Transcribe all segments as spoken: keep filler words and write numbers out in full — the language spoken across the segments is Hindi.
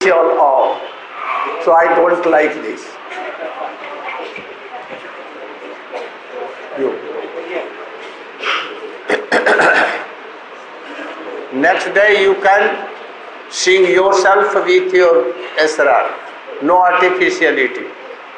ritual of. So I don't like this. You. Next day you can sing yourself with your esrar. No artificiality.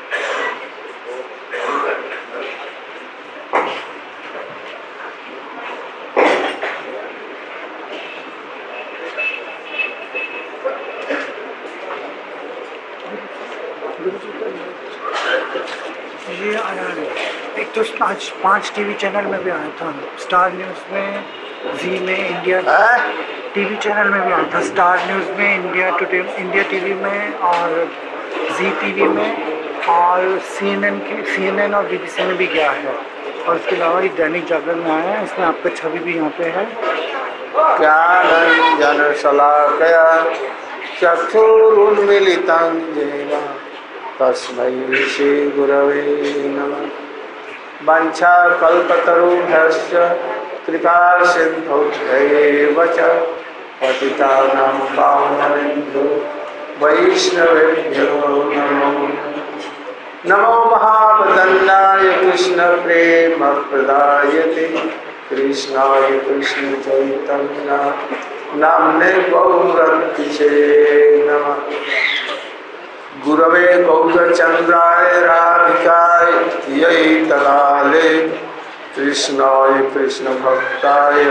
ये आया है एक तो आज पांच टीवी चैनल में भी आया था, स्टार न्यूज़ में, जी में, इंडिया टीवी चैनल में भी आया था, स्टार न्यूज़ में, इंडिया टुडे, इंडिया टीवी में और जी टीवी में और सीएनएन के सीएनएन और बीबीसी में भी गया है। और इसके अलावा ये दैनिक जागरण में आया है, इसमें आपका छवि भी यहाँ पे है। ज्ञानंजन शलाकया चक्षुरुन्मीलितं येन तस्मै श्री गुरवे नमः। वाञ्छाकल्पतरुभ्यश्च कृपा सिन्धुभ्यैव च पतितानां पावनेभ्यो वैष्णवेभ्यो नमो नमो महावदन्नाय कृष्णप्रेमप्रदायते कृष्णाय कृष्ण चैतन्य नाम्ने गौरतिसे नमः। गुरवे गौरचन्द्राय राधिकाय तदाले कृष्णाय कृष्ण भक्ताय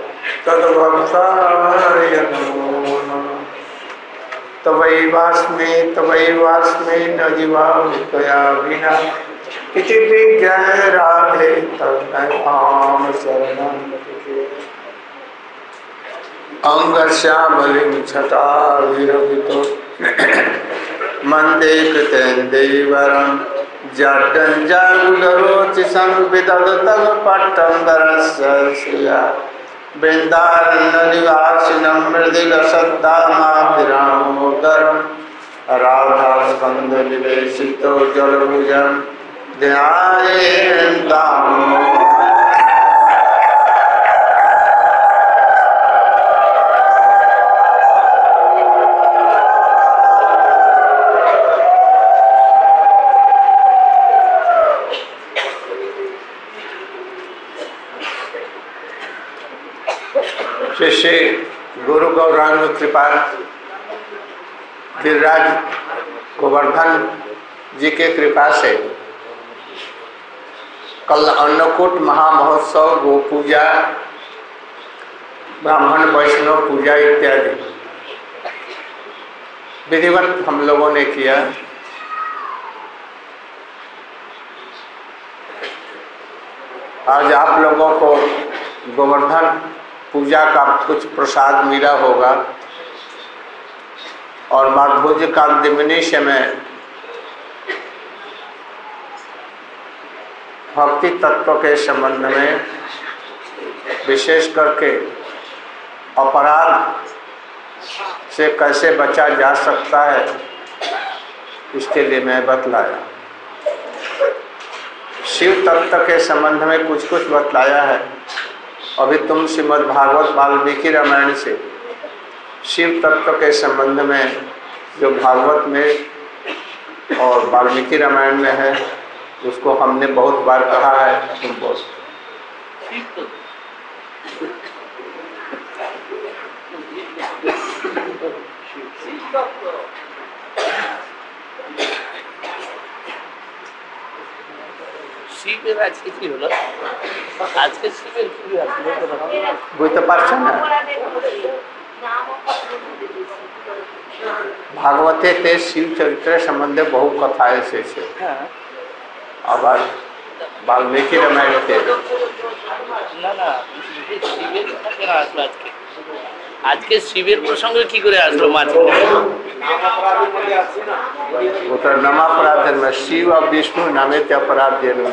तद्भक्ताय नमो नमः। तवैवास्मि तवैवास्मि न जीवामि विना इति विज्ञाय राधे तन्नाम शरणं अंगश्यामलिं छटाभिरभितो मन्दे कृतेन्द्रवरं जड्डञ्जागुडरोचि संविदधतः पट्टम्बरस्य श्रिया वृन्दारण्यनिवासिनं मृदिलसद्दामाभिरामोदरं राधास्कन्धनिवेशितो जलभुजं ध्यायेन् दामोदरम्। श्री गुरु गौरांग कृपा गिरिराज गोवर्धन जी के कृपा से कल अन्नकूट महामहोत्सव, गो पूजा, ब्राह्मण वैष्णव पूजा इत्यादि विधिवत हम लोगों ने किया। आज आप लोगों को गोवर्धन पूजा का कुछ प्रसाद मिला होगा और माधुर्य का दिमनिश में भक्ति तत्व के संबंध में विशेष करके अपराध से कैसे बचा जा सकता है इसके लिए मैं बतलाया। शिव तत्व के संबंध में कुछ कुछ बतलाया है। अभी तुम श्रीमद् भागवत वाल्मीकि रामायण से शिव तत्व के संबंध में जो भागवत में और वाल्मीकि रामायण में है उसको हमने बहुत बार कहा है तुमको। শিবের আজকে কি হলো? আজকে শিবের কি বুঝতে পারছেন না? भागवते ते शिव चरित्र संबंधे बहु कथाएं से আবার वाल्मीकि रामायण के না না শিবের কেন আসলো আজকে? আজকে শিবের প্রসঙ্গে কি করে আসলো মাঝখানে? वो तो नामापराध में शिव और विष्णु नामे ते अपराध देने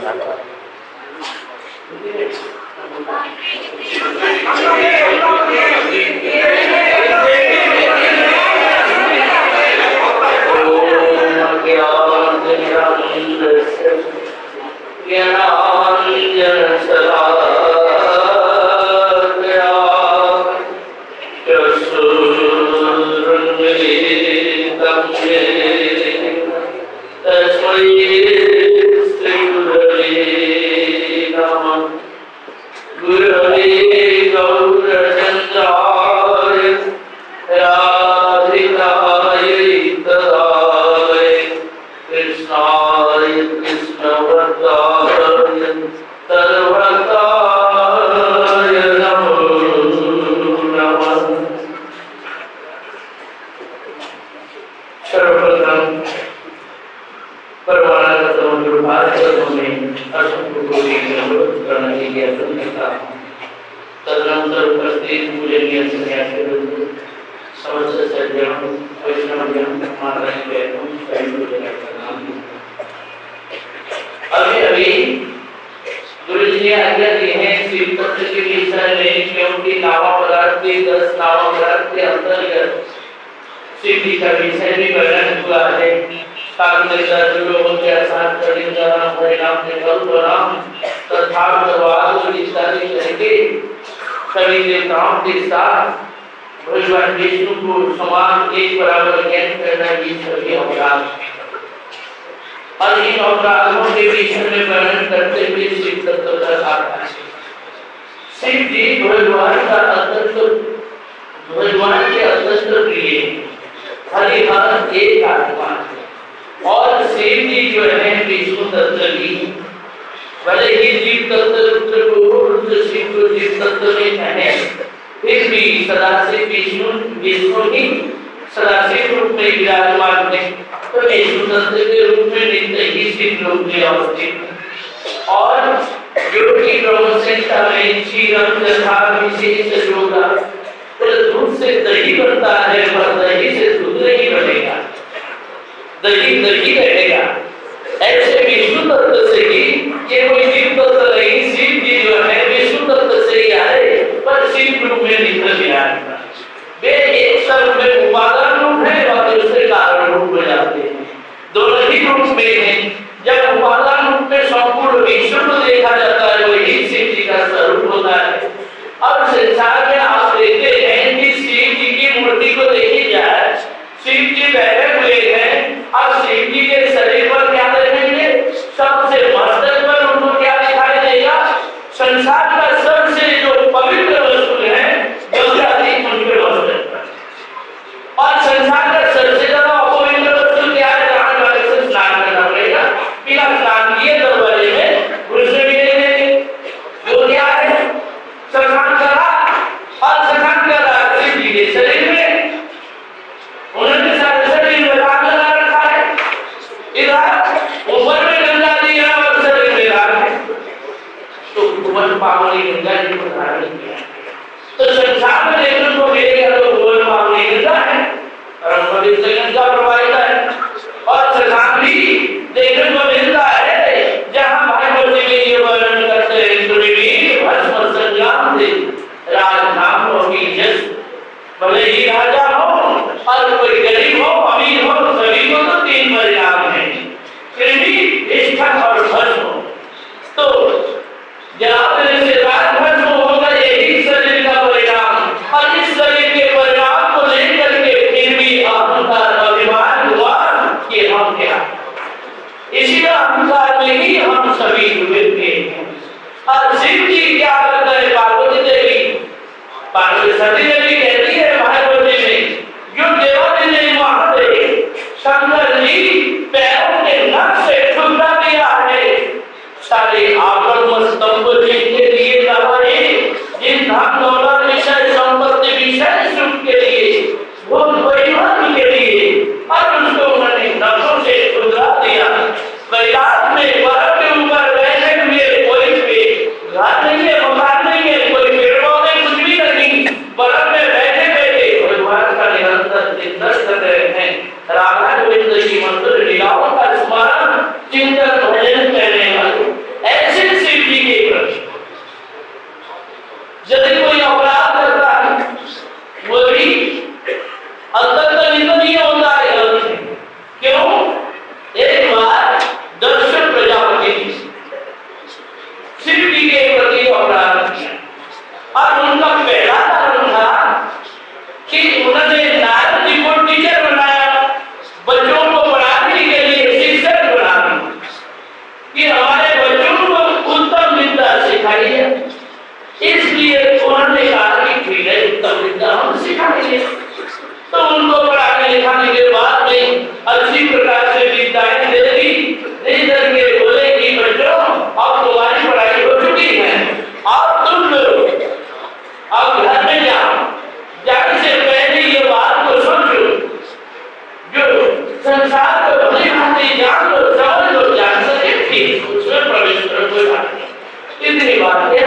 संसार को भली भांति जान लो, समझ लो, जान सके ठीक उसमें प्रवेश करो, कोई बात नहीं। इतनी बात है।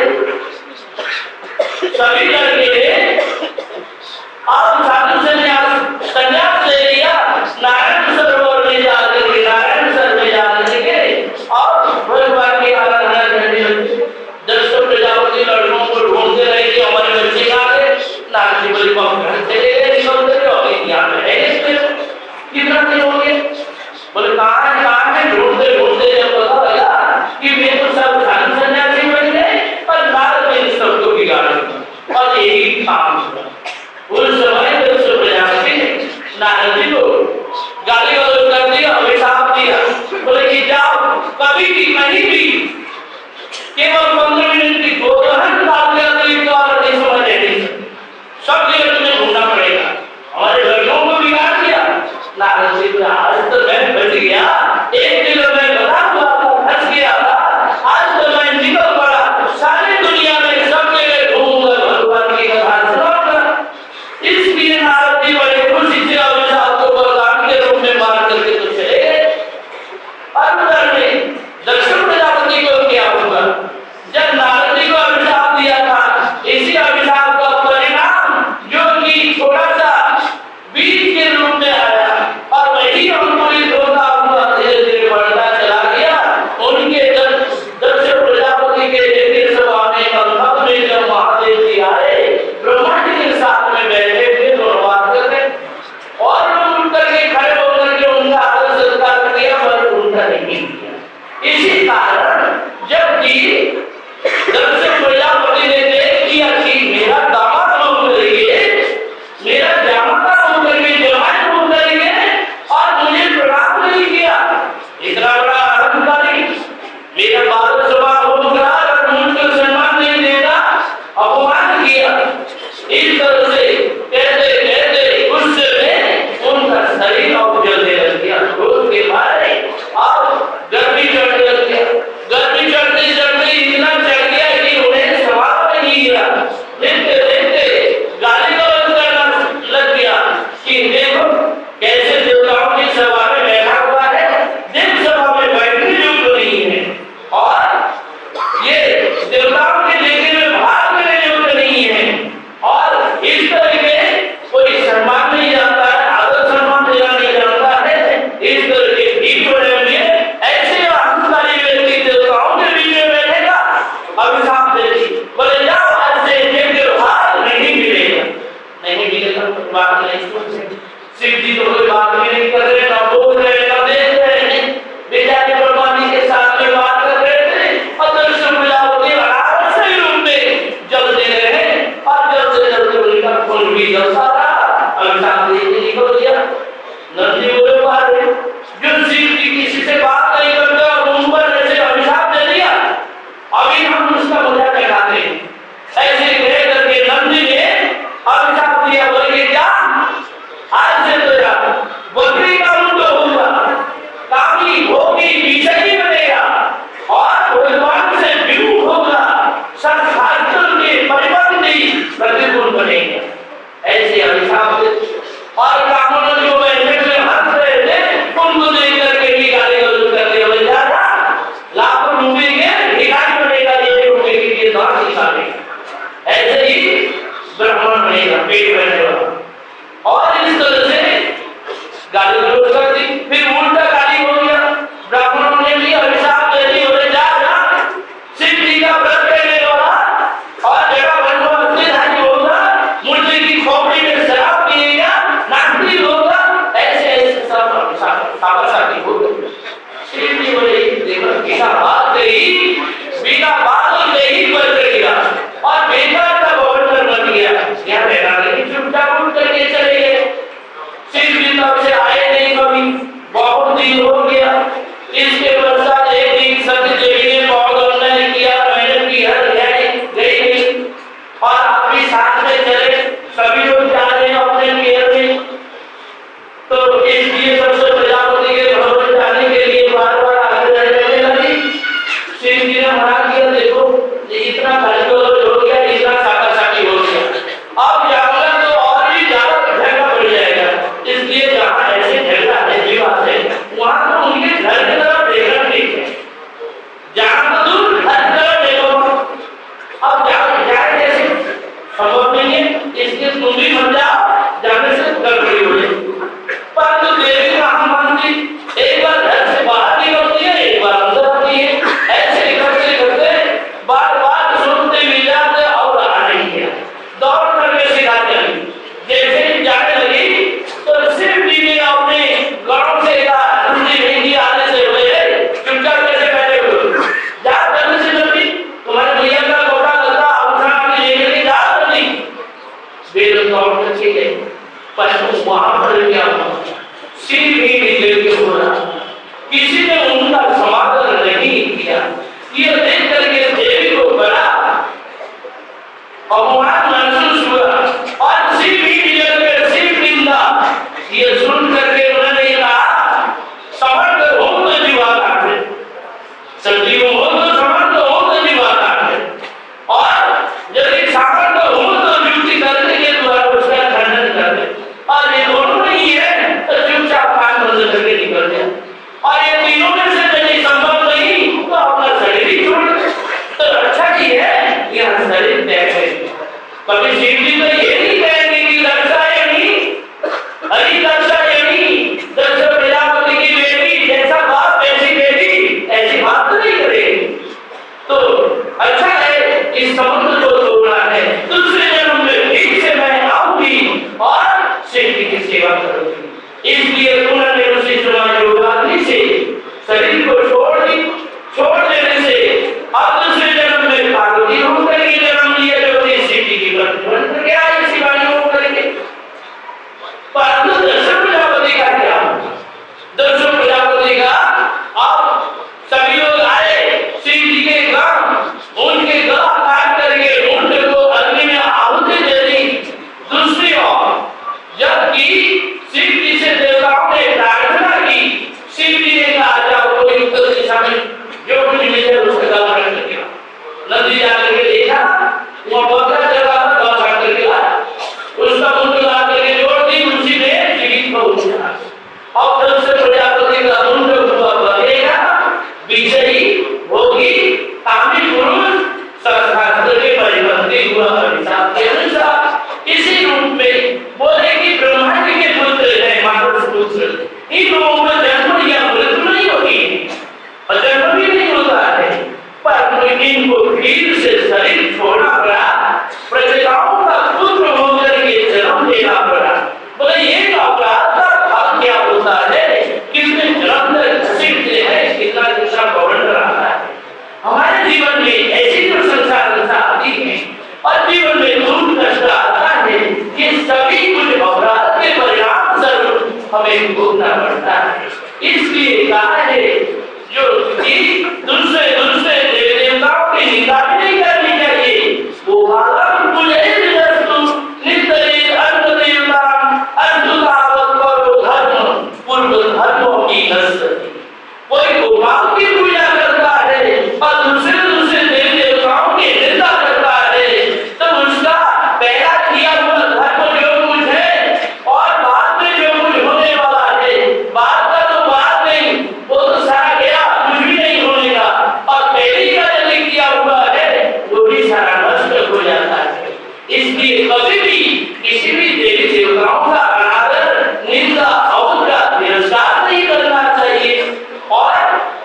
सभी लड़के आप साधु संन्यास संन्यास ले लिया, नारायण सरोवर में जाकर के नारायण सर में जाकर के और भगवान की आराधना करने लगे। दस प्रजापति लड़कों को ढूंढते रहे कि हमारे बच्चे कहाँ गए, नारजी बोले घर चले गए, निकलते रहे और यहाँ में है कितना दिन हो गए, बोले कहाँ है कहाँ है, ढूंढते ढूंढते जब पता लगा कि वे तो सब साधु सन्यासी बन गए और नारद ने सबको बिगाड़ दिया और यही काम हुआ। उस समय दस प्रजापति ने नारद जी को गाली गलौज कर दिया, अभिशाप दिया, बोले कि जाओ कभी भी कहीं भी केवल पंद्रह मिनट की गोदहन डाल दिया तो एक बार नहीं समझ नहीं, सब जगह तुम्हें घूमना पड़ेगा, हमारे लड़कों को बिगाड़ दिया। नारद जी ने आज तो मैं बच गया, एक दिन मैं बता हुआ था, फंस गया था, आज तो मैं निकल पड़ा, सारी दुनिया में सब जगह घूमूंगा, भगवान की कथा सुनाऊंगा। इसलिए नारद जी बड़े खुशी से अभिशाप को वरदान के रूप में मान करके तो चले गए। अंदर में दक्षिण प्रजापति को क्या हुआ, जब नारद जी को अभिशाप दिया था, इसी अभिशाप का परिणाम जो कि थोड़ा सा बीज के रूप में आया और वही अंकुरित होता हुआ धीरे धीरे बढ़ता चला गया। उनके दक्षिण प्रजापति के यज्ञ सभा में कंधक में जब महादेव जी आए, ब्रह्मांड के साथ में बैठे थे, दोनों बात करते और लोग उठ करके खड़े होकर के उनका आदर सत्कार किया, पर उनका नहीं किया। इसी कारण जबकि दक्षिण प्रजापति ने देख किया कि मेरा दामाद लोग करेंगे, मेरा जामाता लोग करेंगे, जमाई लोग करेंगे और मुझे प्रणाम नहीं किया, इतना बड़ा अहंकारी, मेरा बाल सभा होगा और मुझको सम्मान नहीं देगा, अपमान किया। इस तरह से कहते कहते गुस्से में उनका शरीर और जलने लग गया, क्रोध के मारे और गर्मी चढ़ने लग गया। गर्मी चढ़ते चढ़ते इतना चढ़ गया कि उन्हें सवाल नहीं किया, देखते देखते गाली गलौज करना लग गया कि देखो कैसे देवताओं की सभा में बैठा हुआ है, देव सभा में बैठने योग्य नहीं है और ये देवताओं के लेखे में भाग लेने योग्य नहीं है और इस तरीके कोई सम्मान नहीं जानता है, आदर सम्मान देना नहीं जानता है, इस तरह के ठीक बने हुए ऐसे अहंकारी व्यक्ति देवताओं के बीच में बैठेगा। अभिशाप दे दी, बोले जाओ आज से यज्ञ भाग नहीं मिलेगा, नहीं मिलेगा बात नहीं सुनते। शिव जी तो कोई बात भी नहीं कर रहे, ना बोल रहे, ना देख रहे हैं, बेचारे ब्रह्मा जी के साथ में बात कर रहे थे और दक्षिण प्रजापति आराम से रूप में जल दे रहे हैं और जल से जलते उनका खून भी जलता रहा। अभिशाप दे के निकल दिया। नंदी बोले मारे जो शिव जी किसी से बात नहीं करते और उन पर ऐसे अभिशाप दे दिया, अभी हम उसका मजा चढ़ाते हैं। ऐसे कह करके नंदी ने अभिशाप दिया, बोले कि क्या आज से तो यार बकरी का मुंड होगा, कामी होगी, विषयी बनेगा और भगवान से विमुख होगा, संसार के परिवर्तन प्रतिकूल बनेगा। ऐसे अभिशाप और कामों जो बैठे में हंस रहे थे उनको देख करके भी गाली गलौज कर दिया, बोले जा लाखों रुपए के भिखारी बनेगा, ये रुपए के लिए दान दिखाएगा, ऐसे ही ब्राह्मण बनेगा, पेट भरेगा और इस तरह से गाली गलौज कर दी। फिर उल्टा गाली हो गया, ब्राह्मणों ने भी अभिशाप दे दी, बोले जा जा शिव जी का व्रत करने वाला और जगह बनवासी होगा, मुर्दे की खोपड़ी में शराब पिएगा, नास्तिक होगा, ऐसे ऐसे सब अभिशाप साबरसाती हो गए। शिव जी बोले देखो बिना बात गई, बिना बात नहीं बन गया और बेकार का गवर्नर बन गया, यहाँ रहना नहीं, चुपचाप उठ करके चले गए। शिव जी तब से आए नहीं कभी, बहुत दिन हो गया। इसके पश्चात एक दिन सत्य देवी ने बहुत अन्याय किया, मेहनत की हर गई नहीं और आप भी साथ में चले, सभी लोग जा रहे हैं अपने केयर में, तो इसलिए सबसे प्रजापति के भवन जाने के लिए बार बार आगे रहने लगी। शिव जी ने मना किया, देखो इतना खर्च हो गया, इतना साका साकी हो गया, अब जाऊंगा तो और भी ज्यादा झगड़ा बढ़ जाएगा, इसलिए जहाँ ऐसे झगड़ा है जीवा ब्रह्मा योगाग्नि से शरीर को छोड़ दी, छोड़ देने से अब दूसरे जन्म में पार्वती होकर के जन्म लिया जो सीटी की प्रतिबंध क्या है शिवानी होकर के। परंतु दर्शन प्रजापति का क्या? दर्शन प्रजापति का अब सभी लोग आए शिव जी के गांव, उनके गला काट करके उनके को अग्नि में आहुति दे दी। दूसरी ओर जबकि शिव जी से देवताओं ने प्रार्थना की, शिव जी ने कहा जाओ कोई उत्तर दिशा में जो कुछ मिले उसका गला काट करके नदी जाकर के देखा, वहाँ बहुत सारा जगह पर गला काट करके आया, उसका मुंह ला करके जोड़ दी, उसी में जीवित हो गया। अब जब से प्रजापति का मुंड हुआ बनेगा, विजयी होगी कामी पुरुष शास्त्र के परिवर्ती हुआ अभिशाप के अनुसार इसी रूप में बोले कि ब्रह्मा जी के पुत्र है मानव पुत्र, इन लोगों में जन्म या मृत्यु नहीं होगी और जन्म भी नहीं होता है, पर इनको फिर से शरीर छोड़ना पड़ा, प्रजाओं का पुत्र होकर के जन्म लेना पड़ा। बोले ये अपराध का फल क्या होता है, कितने जन्म घसीटते हैं, कितना दूसरा पवन रहा है। हमारे जीवन में ऐसी जो संसार दशा आती है और जीवन में दुख कष्ट आता है, ये सभी कुछ अपराध के परिणाम स्वरूप हमें भोगना पड़ता है। इसलिए कहा है जो कि दूसरे दूसरे देव देवताओं की निंदा भी नहीं करनी चाहिए। वो भागम पूजे विदस्तु नित्य अंत देवता अंतुतावत करो धर्म पूर्व धर्मों की नस्ती। कोई गोपाल की पूजा करता है और दूसरे दूसरे देव देवताओं की निंदा करता है, तो उसका पहला किया हुआ धर्म जो कुछ है और बाद में जो कुछ होने वाला है, बाद का तो बाद में वो तो सारा गया, कुछ भी नहीं होने का, और पहले का जो किया हुआ है वो भी सारा नष्ट हो जाता है। इसलिए कभी भी किसी भी देवी देवताओं का अनादर निंदा और का तिरस्कार नहीं करना चाहिए। और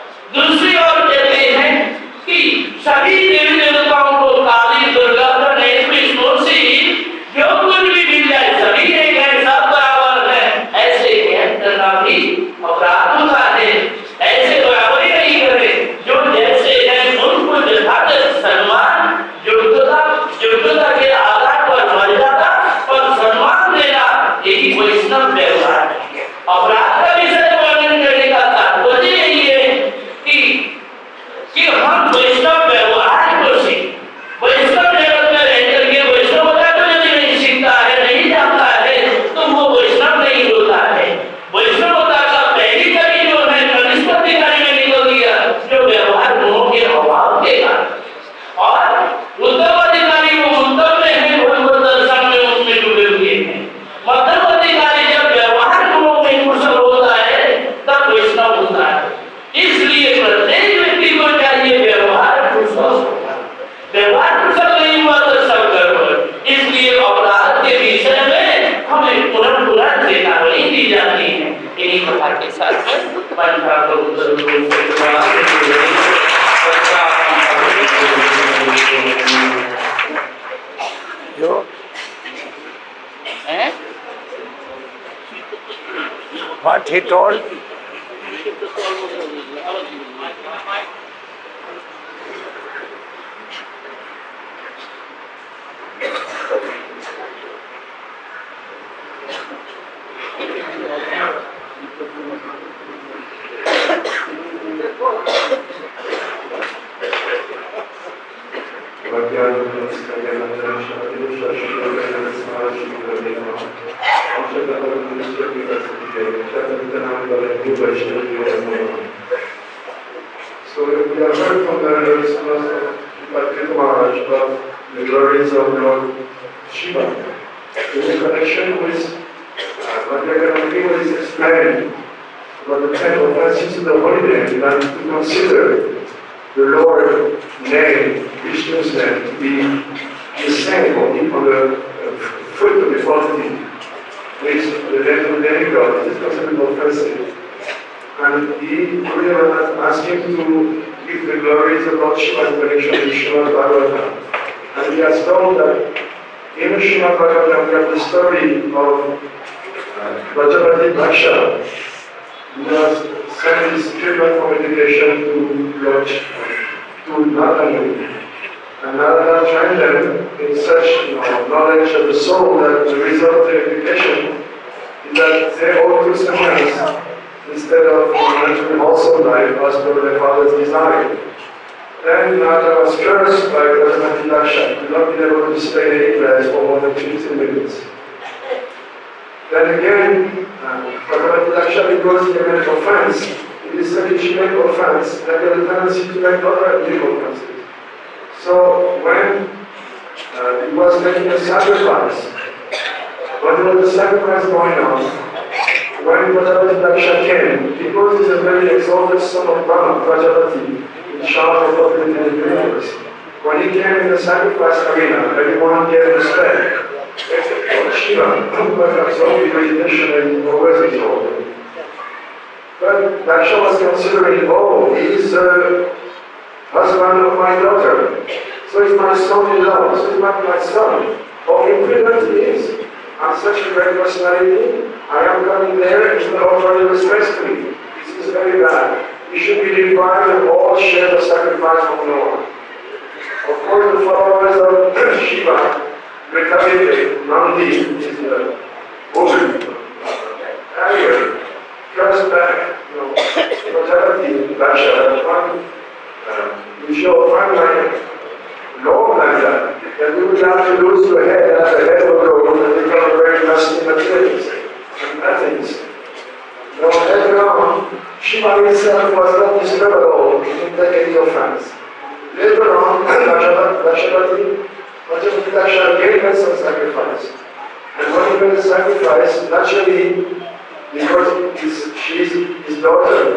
दूसरी ओर कहते हैं कि सभी देवी देवताओं को काली दुर्गा गणेश विष्णु शिव जो कुछ भी मिल जाए सभी एक है, सब बराबर है, ऐसे ज्ञान करना भी अपराध होता है। ऐसे बराबरी नहीं करे, जो जैसे है उनको यथार्थ सम्मान योग्यता योग्यता के आधार पर मर्यादा पर सम्मान देना, यही वैष्णव व्यवहार है। अपराध का विषय वर्णन करने का तात्पर्य यही है कि कि हम वैष्णव व्यवहार को सीखें। वैष्णव जगत में रह करके वैष्णवता को यदि नहीं सीखता है, नहीं जानता है, तो वो वैष्णव नहीं होता है। वैष्णवता का पहली कड़ी जो है कनिष्ठ अधिकारी में निकल गया, जो व्यवहार गुणों के अभाव के कारण, और उत्तम अधिकारी वो उत्तम में है, भगवत दर्शन में उनमें डूबे हुए हैं। मध्यम अधिकारी जब व्यवहार गुणों में कुशल होता है तब वैष्णव होता है। इसलिए प्रत्येक व्यक्ति को चाहिए व्यवहार कुशल, व्यवहार कुशल नहीं हुआ तो सब गड़बड़। इसलिए अपराध के विषय में हमें पुनः पुनः चेतावनी दी जाती है। इन्हीं प्रकार के साथ जो what he told So we have heard from the response of Patrick Maharaj about the glories of Lord Shiva. There is a connection with uh, what we are going to do is explain about the type of offenses to the holy name and to consider the Lord name, Vishnu's name, to be the same on the, on the uh, foot of the quality with the name of the demigod. This is considered offensive. And he was asking to give the glories of Lord Shiva in connection with Srimad Bhagavatam. And he has told that in Srimad Bhagavatam we have the story of uh, Prajapati Daksha, he was sent his treatment for meditation to Lord, to Narayan. And Narada trained them in such you know, knowledge of the soul that the result of their education is that they all took sannyas instead of entering wholesome life as per their father's desire. Then Narada was cursed by Prajapati Daksha, did not be able to stay in Igras for more than fifteen minutes. Then again, uh, Prajapati Daksha, because he made offense, he decided to make offense, and he had a tendency to make other illegal offenses. So when uh, he was making a sacrifice, when there was a sacrifice going on, when Prajapati Daksha came, because he's a very exalted son of Brahma, Prajapati, in charge of populating the universe, when he came in the sacrifice arena, everyone gave respect. Except for Shiva, who was absorbed in meditation and always exalted. But Daksha was considering, oh, he's the husband of my daughter, so he's my son-in-law, so he's not my son. Oh, impudent he is. I'm such a great personality, I am coming there and he's not offering respect to me. This is very bad. He should be deprived of all share the sacrifice from Lord. Of course, the followers of Shiva, Rekavite, Nandi, is the woman, Arya, cursed back, you know, Prajapati Daksha, one, we show one like law like that, that we would have to lose the head as the head will go and become a very nasty materialist and atheist. Now, later on, Shiva himself was not disturbed at all, he didn't take any offense. Later on, Daksha Prajapati Daksha gave us some sacrifice. And when he made the sacrifice, naturally, because his, she's his daughter,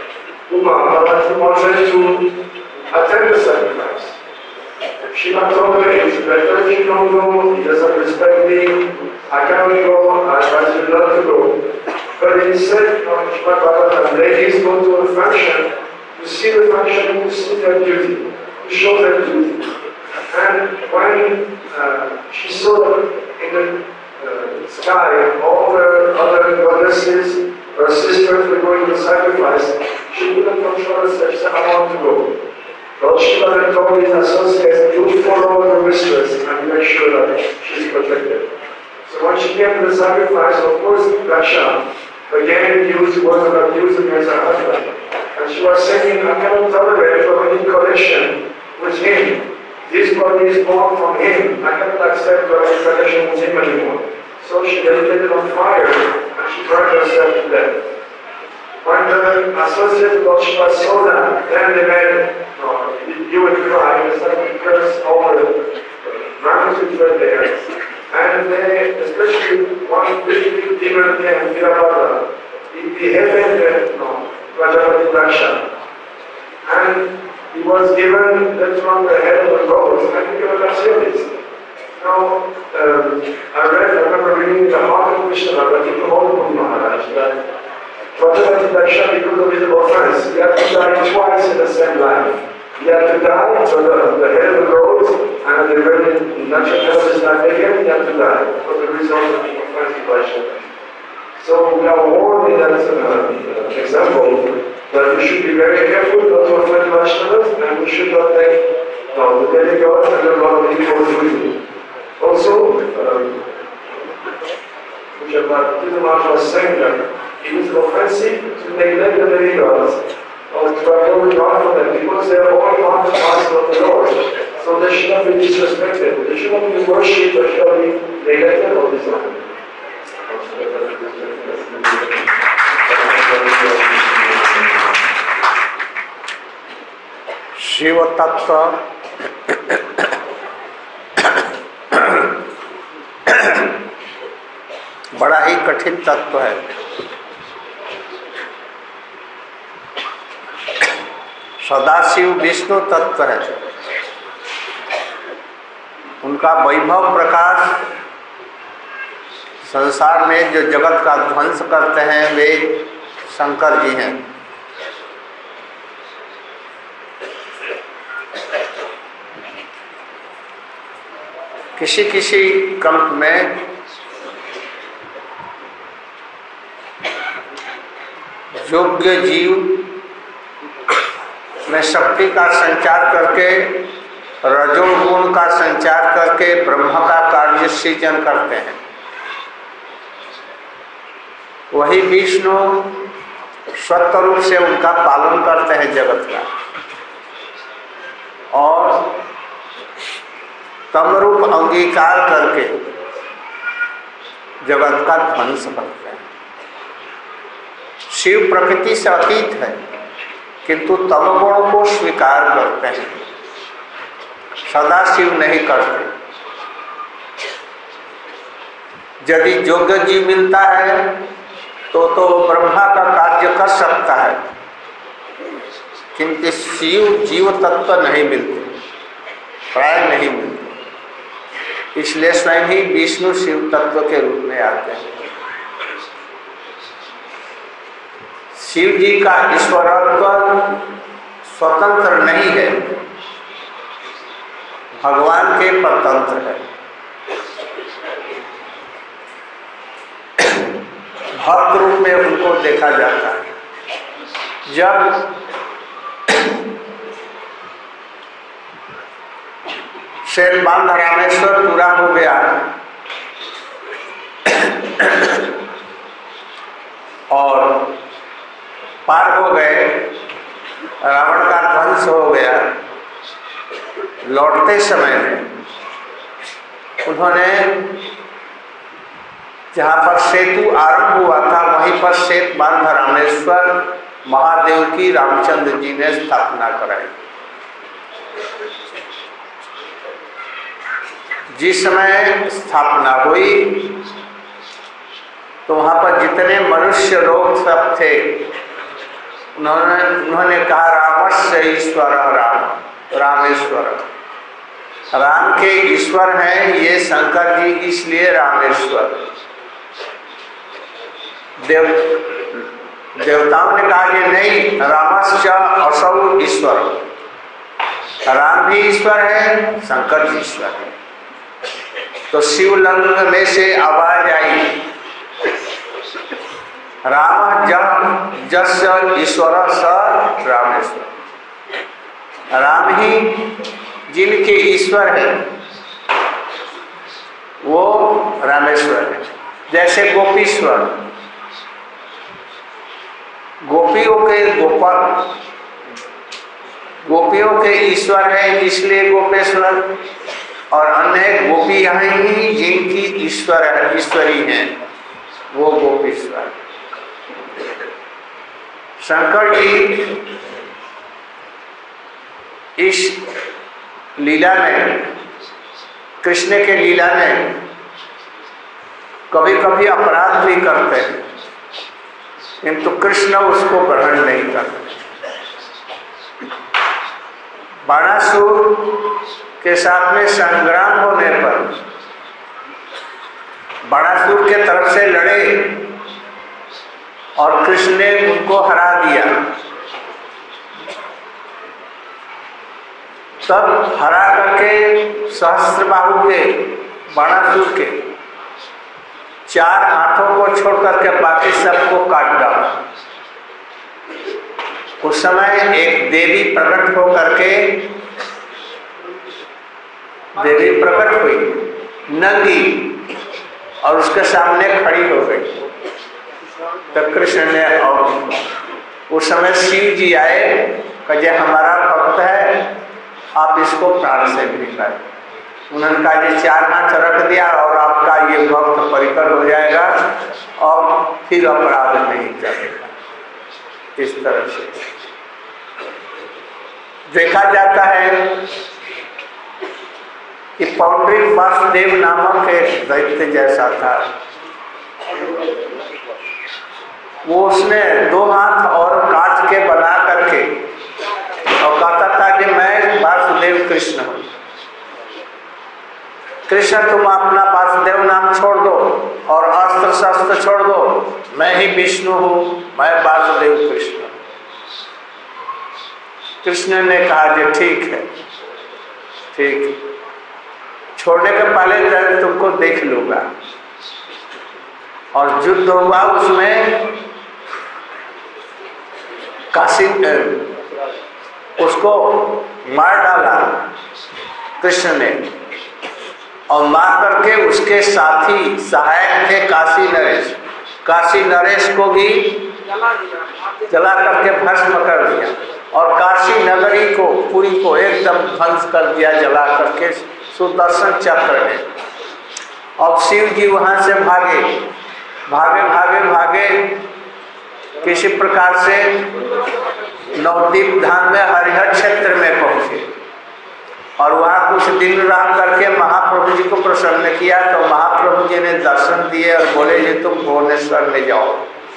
Uma, Parvati wanted to attend the sacrifice. Shiva told her, it's better if you don't go, he doesn't respect me, I can't go, I advise you not to go. But instead, Shiva Parvati, ladies go to a function, to see the function, to see their duty, to show their duty. And when uh, she saw in the uh, sky all the other goddesses, her sisters were going to sacrifice, she couldn't control herself. She said, I want to go. Lord Shiva then told his associates, you follow the mistress and make sure that she's protected. So when she came to the sacrifice, of course, Daksha again used words of abuse against her husband. And she was saying, I cannot tolerate any connection with him. This body is born from him. I cannot accept to have a connection with him anymore. So she lit it on fire and she burned herself to death. When the associate Lord Shiva saw that, then they made, no, you would cry, they started to curse all the mountains which were there. And they, especially one big, big demon came, Virabhadra, he beheaded no, Prajapati Daksha. And he was given that from the head of the gods, I think it was Assyrians. Now, um, I read, I remember reading the heart of Krishna, but he told Maharaj that Prajapati Daksha, because of his offense, he had to die twice in the same life. He had to die to the, the head of the gods, and at the very natural head of his life again, he had to die for the result of the offense of Daksha. So we are warned in that uh, example that we should be very careful not to offend Vaishnavas, and we should not take no, the demigods and the lot of people with you. Also, um, Pujabhati Maharaj was saying that it is offensive to neglect the demigods or to avoid regard for them because they are all part and parcel of the Lord. So they should not be disrespected. They should not be worshipped, they should not be neglected or dishonored. Shiv तत्व बड़ा ही कठिन तत्व है। सदाशिव विष्णु तत्व है, उनका वैभव प्रकाश संसार में जो जगत का ध्वंस करते हैं वे शंकर जी हैं। किसी किसी कंप में योग्य जीव में शक्ति का संचार करके, रजोगुण का संचार करके ब्रह्म का कार्य सृजन करते हैं। वही विष्णु स्वतः रूप से उनका पालन करते हैं जगत का, और तम रूप अंगीकार करके जगत का ध्वंस करते हैं। शिव प्रकृति से अतीत है, किंतु तमगुण को स्वीकार करते हैं, सदा शिव नहीं करते। यदि योग्य जीव मिलता है तो तो ब्रह्मा का कार्य कर सकता है, किंतु शिव जीव तत्व नहीं मिलते, प्राय नहीं मिलते। इसलिए स्वयं ही विष्णु शिव तत्व के रूप में आते हैं। शिव जी का ईश्वरत्व स्वतंत्र नहीं है, भगवान के परतंत्र है। भक्त रूप में उनको देखा जाता है। जब शैलबांध रामेश्वर पूरा हो गया और पार हो गए, रावण का ध्वंस हो गया, लौटते समय में उन्होंने जहाँ पर सेतु आरंभ हुआ था वहीं पर शैलबांध रामेश्वर महादेव की रामचंद्र जी ने स्थापना कराई। जिस समय स्थापना हुई तो वहां पर जितने मनुष्य लोग सब थे, उन्होंने उन्होंने कहा रामस्य ईश्वर राम, रामेश्वर। राम के ईश्वर हैं ये शंकर जी, इसलिए रामेश्वर। देव देवताओं ने कहा कि नहीं, रामस्य असौ ईश्वर, राम भी ईश्वर है, शंकर जी ईश्वर है। तो शिवलिंग में से आवाज आई, राम जब जस ईश्वर स रामेश्वर। राम ही जिनके ईश्वर है वो रामेश्वर है। जैसे गोपीश्वर, गोपियों के गोपाल, गोपियों के ईश्वर है इसलिए गोपेश्वर, और अन्य गोपियां ही जिनकी ईश्वर है, ईश्वरी हैं, वो गोपीश्वर। शंकर जी इस लीला में, कृष्ण के लीला में कभी कभी अपराध भी करते हैं, किंतु कृष्ण उसको ग्रहण नहीं करते। बाणासुर के साथ में संग्राम होने पर बाणासुर के तरफ से लड़े और कृष्ण ने उनको हरा दिया। तब हरा करके सहस्त्रबाहु के, बाणासुर के चार हाथों को छोड़ करके बाकी सबको काट डाला। उस समय एक देवी प्रकट हो करके, देवी प्रकट हुई नंगी और उसके सामने खड़ी हो गई। तो कृष्ण ने, और उस समय शिव जी आए, कहे हमारा भक्त है, आप इसको प्राण से भी करें। उन्होंने कहा ये चार हाथ रख दिया और आपका ये भक्त परिकर हो जाएगा और फिर अपराध नहीं करेगा। इस तरह से देखा जाता है कि पौंड्रिक वासुदेव नामक एक दैत्य जैसा था, वो उसने दो हाथ और काट के बना करके और कहता था कि मैं वासुदेव कृष्ण हूँ। कृष्ण तुम अपना वासुदेव नाम छोड़ दो और अस्त्र शस्त्र छोड़ दो, मैं ही विष्णु हूँ, मैं वासुदेव कृष्ण। कृष्ण ने कहा कि ठीक है, ठीक, छोड़ने के पहले मैं तुमको देख लूंगा। और युद्ध हुआ, उसमें काशी उसको मार डाला कृष्ण ने, और मार करके उसके साथी सहायक थे काशी नरेश, काशी नरेश को भी जला करके भस्म कर दिया और काशी नगरी को पूरी को एकदम ध्वंस कर दिया जला करके सुदर्शन चक्र ने। अब शिव जी वहां से भागे भागे भागे भागे किसी प्रकार से नवद्वीप धाम में हरिहर क्षेत्र में पहुंचे और वहां कुछ दिन रह करके महाप्रभु जी को प्रसन्न किया। तो महाप्रभु जी ने दर्शन दिए और बोले जी तुम भुवनेश्वर में जाओ।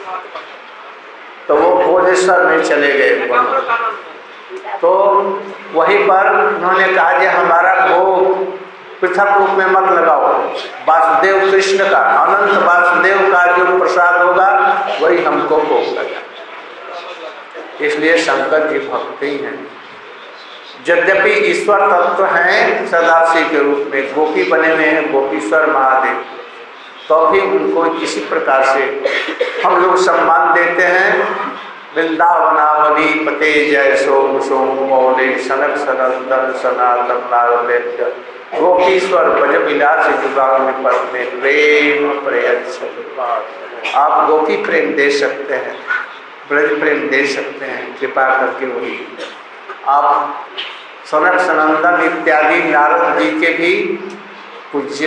तो वो भुवनेश्वर में चले गए। तो वहीं पर उन्होंने कहा कि हमारा भोग पृथक रूप में मत लगाओ, वासुदेव कृष्ण का अनंत वासुदेव का जो प्रसाद होगा वही हमको भोग लगा। इसलिए शंकर जी भक्त ही हैं, यद्यपि ईश्वर तत्व हैं सदाशिव के रूप में, गोपी बने हुए हैं गोपीश्वर महादेव, तो भी उनको किसी प्रकार से हम लोग सम्मान देते हैं। वृंदावनावनी पते जय सोम सोम मौले सनक सनंदन सनातन नारद गोपीश्वर भज विलास जुगांग पद में प्रेम प्रयत्न। आप गोपी प्रेम दे सकते हैं, ब्रज प्रेम दे सकते हैं, कृपा करके वही आप सनक सनंदन इत्यादि नारद जी के भी पूज्य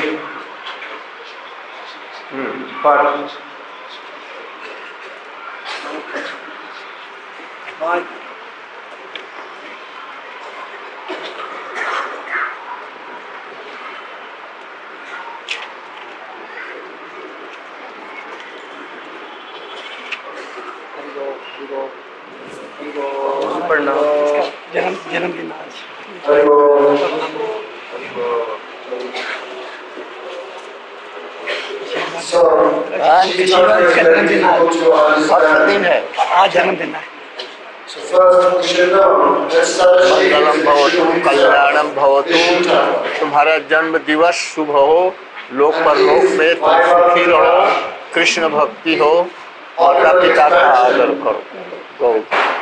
पर जन्म जन्मदिन आज दिन है, आज जन्मदिन है। मंगलम भवतु कल्याणम भवतु, तुम्हारा जन्म दिवस शुभ हो, लोक परलोक में तुम सुखी रहो, कृष्ण भक्ति हो, माता पिता का आदर करो। गौ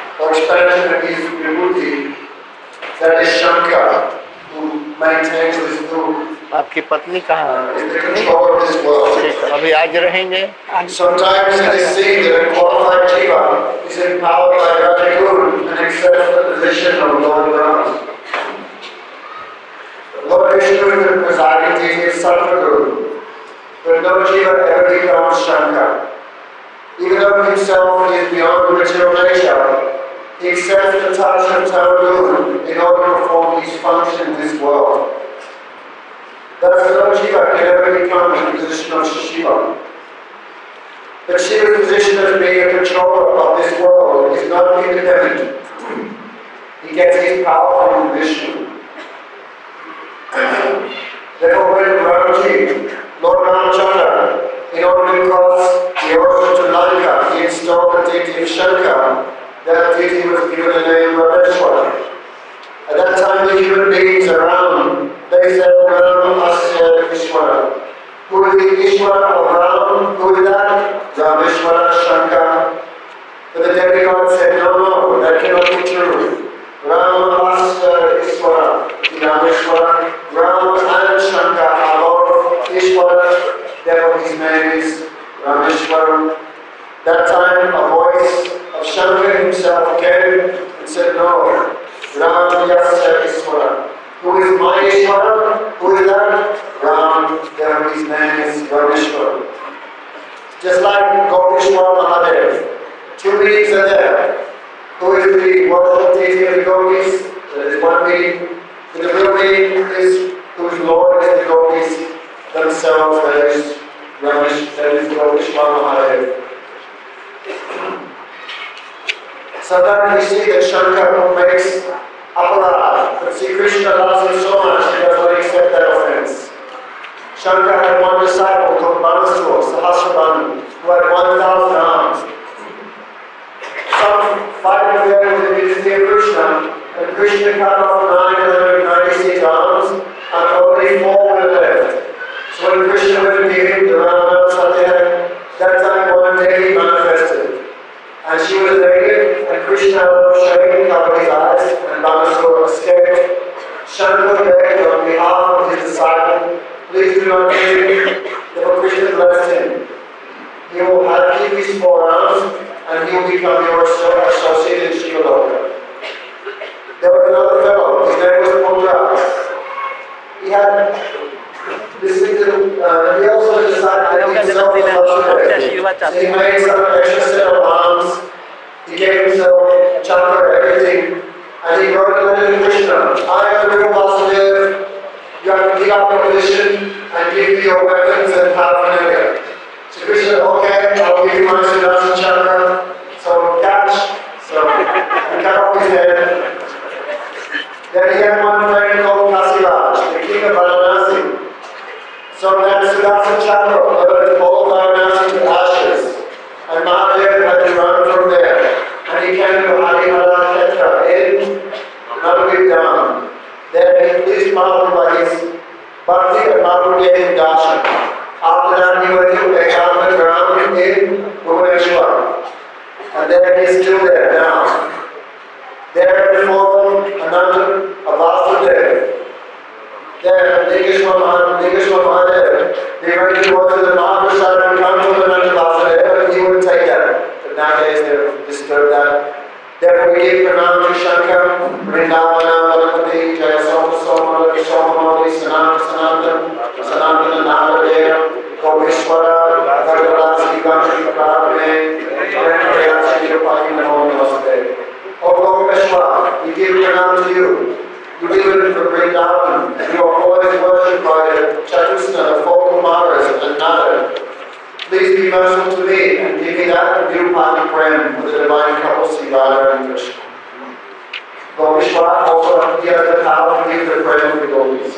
आपकी पत्नी कहाँ है? अभी आज रहेंगे। Sometimes it is seen that a qualified jiva is empowered by Radha Guru and accepts the position of Lord Brahma. Lord Vishnu is the presiding deity of Sattva Guru, but no jiva ever becomes Shankar. Even though himself he is beyond the material nature, he accepts the touch of Sattva Guru in order to perform his function in this world. Thus, no jiva can ever become in the position of Shiva. But Shiva's position as being a controller of this world is not independent. He gets his power from Vishnu. Therefore, when Ramaji, Lord Ramachandra, in order to cross the ocean to Lanka, he installed the deity of Shankar. That deity was given the name Rameshwar. At that time, the human beings around, they said, Ram Asya Ishwara. Who is the Ishwara of Ram? Who is that? Rameshwara Shankar. But the demigod said, no, no, that cannot be true. Ram Asya Ishwara, Rameshwara, Ram and Shankar are Lord Ishwara, therefore his name is Rameshwara. That time a voice of Shankar himself came and said, no, Ram Yasya Ishwara. Who is my Ishwara? Who is that? Ram, therefore his name is Rameshwara. Just like Gopishwar Mahadev, two beings are there. Who is the worship deity of the gopis? That is one being. And the real being is whose Lord is the gopis themselves, that is Ramesh, that is Gopishwar Mahadev. Sometimes we see that Shankar makes aparad, but see Krishna loves him so much he does not accept that offense. Shankar had one disciple called Manasur, Sahasrabandhu, who had one thousand arms. Some fighting there with the deity of Krishna, and Krishna cut off nine hundred ninety-six arms, and only four were left. So when Krishna went to him, the Rama Satya, that time one day he manifested. And and she was naked, and Krishna was shame covered his eyes, and Banasura escaped. Shankar begged on behalf of his disciple, please do not kill him. Therefore Krishna blessed him. He will have keep his forearms, and he will become your associate in Shivaloka. There was another fellow, his name was Pondra. He had this is uh, he also decided to himself so he made some extra set of arms, he gave himself chakra, everything, and he wrote a letter to Krishna. I am the real Vasudeva, you have to give up your position and give me your weapons and paraphernalia. So Krishna, okay, I'll give you my Sudarshan chakra, so catch, so he cut off his head. Then he had one friend called Kasiraj, the king of Varanasi. So that Sudarshan chakra burned all Varanasi to ashes, and Mahadev had to run from there. And he came to Harihara Kshetra in Navavidam. Then he pleased Mahaprabhu by his bhakti, and Mahaprabhu gave him darshan. After that he went to Ekatma ground in Bhubaneswar. And then he is still there now. There before Ananda Avasudev. There, Nigeshwar Mahadev, they went to go to the Mahaprasad and come to Ananda Avasudev, and he wouldn't take that. But nowadays they've disturbed that. Therefore we give Pranam to Shankar, Vrindavana, Vanapati, Jaya Soma Soma, Somamali, Sanatana Sanatana, Sanatana Navadeva, Kovishwara, Bhagavasi, Gandhi, Prabhane, Vrindavasi, Chirupati, Namo Namaste. O Kovishwara, we give Pranam to you. You live in Vrindavan, and you are always worshipped by the Chatusna, the four Kumaras, and Nada. Please be merciful to me and give me that Virupati Prem with the divine couple Sivada and Krishna. Gopishwara also he has the power to give the prem to the gopis.